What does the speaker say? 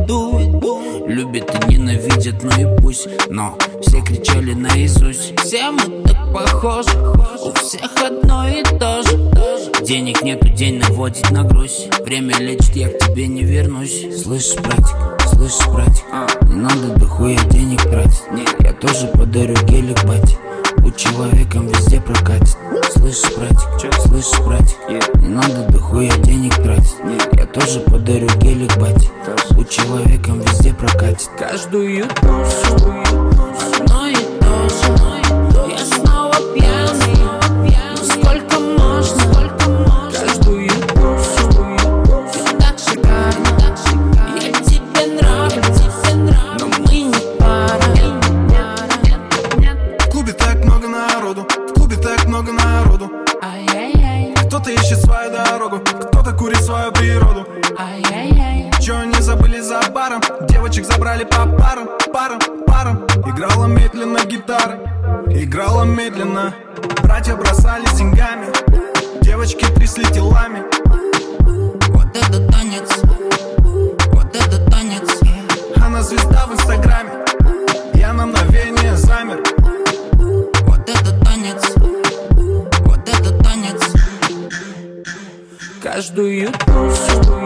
виду. Любят и ненавидят, ну и пусть, но все кричали наизусть. Все мы так похожи, у всех одно и то же. Денег нету, день наводить на грусть. Время лечит, я к тебе не вернусь. Слышишь, братик, не надо дохуя денег тратить. Я тоже подарю гелик, бать. Будь человеком, везде прокатит. Слышишь, братик, не надо дохуя денег тратить. Я тоже подарю гелик, бать. Будь человеком, везде прокатит. Каждую душу одно и то же. Я снова пьяный, но сколько можно. Каждую душу ты так шикарно. Я тебе нравлюсь, но мы не пара. В клубе так много народу, в клубе так много народу. Кто-то ищет свою дорогу, кто-то курит свою природу. Чё они забыли за баром? Девочек забрали по парам. Играла медленно гитара, играла медленно. Братья бросались деньгами, девочки трясли телами. Вот это танец, вот это танец. Она звезда в инстаграме, я на мгновение замер. Вот это танец, вот это танец. Каждую душу